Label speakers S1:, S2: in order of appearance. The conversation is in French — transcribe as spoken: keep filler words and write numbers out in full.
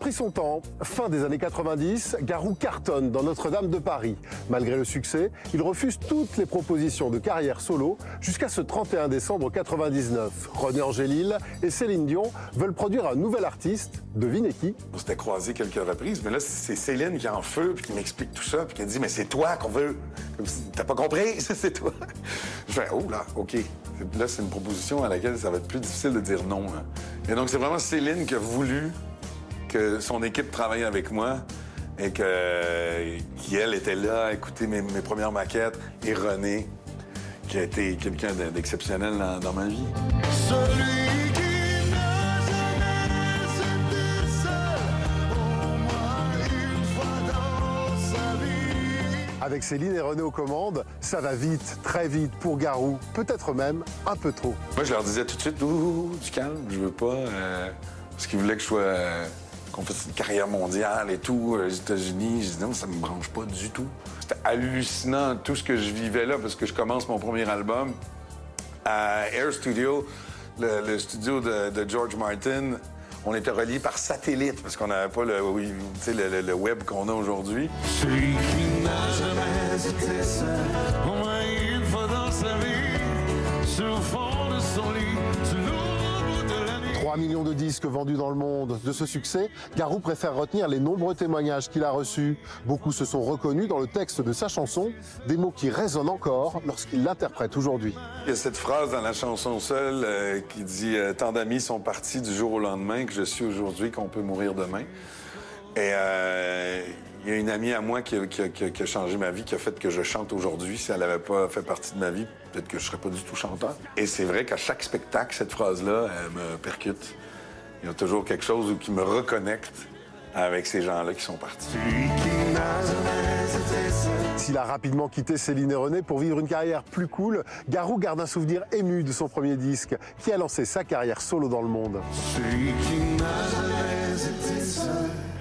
S1: pris son temps. Fin des années quatre-vingt-dix, Garou cartonne dans Notre-Dame de Paris. Malgré le succès, il refuse toutes les propositions de carrière solo jusqu'à ce trente et un décembre quatre-vingt-dix-neuf. René Angélil et Céline Dion veulent produire un nouvel artiste. Devinez qui?
S2: On s'était croisés quelques reprises, mais là, c'est Céline qui est en feu, puis qui m'explique tout ça, puis qui dit « Mais c'est toi qu'on veut! » T'as pas compris? C'est toi! Je fais « Oh là, OK. » Là, c'est une proposition à laquelle ça va être plus difficile de dire non. Hein. Et donc, c'est vraiment Céline qui a voulu que son équipe travaille avec moi et que, qui, elle, était là à écouter mes, mes premières maquettes. Et René, qui a été quelqu'un d'exceptionnel dans, dans ma vie. Celui qui n'a jamais été seul, au moins une fois dans sa vie.
S1: Avec Céline et René aux commandes, ça va vite, très vite pour Garou, peut-être même un peu trop.
S2: Moi, je leur disais tout de suite, ouh, du calme, je veux pas, euh, parce qu'ils voulaient que je sois, euh, qu'on fasse une carrière mondiale et tout, aux États-Unis. Je disais, non, ça me branche pas du tout. C'était hallucinant, tout ce que je vivais là, parce que je commence mon premier album à Air Studio, le, le studio de, de George Martin. On était reliés par satellite, parce qu'on n'avait pas le, oui, le, le, le web qu'on a aujourd'hui. Celui qui n'a jamais été seul, au moins une fois dans sa vie, sur le fond de son lit, sur l'autre bout de la nuit.
S1: trois millions de disques vendus dans le monde. De ce succès, Garou préfère retenir les nombreux témoignages qu'il a reçus. Beaucoup se sont reconnus dans le texte de sa chanson, des mots qui résonnent encore lorsqu'il l'interprète aujourd'hui.
S2: Il y a cette phrase dans la chanson Seul euh, qui dit euh, « Tant d'amis sont partis du jour au lendemain que je suis aujourd'hui qu'on peut mourir demain ». Et euh, il y a une amie à moi qui a, qui, a, qui a changé ma vie, qui a fait que je chante aujourd'hui. Si elle n'avait pas fait partie de ma vie, peut-être que je ne serais pas du tout chanteur. Et c'est vrai qu'à chaque spectacle, cette phrase-là, elle me percute. Il y a toujours quelque chose qui me reconnecte avec ces gens-là qui sont partis.
S1: S'il a rapidement quitté Céline et René pour vivre une carrière plus cool, Garou garde un souvenir ému de son premier disque, qui a lancé sa carrière solo dans le monde.
S2: Celui qui n'a jamais été seul.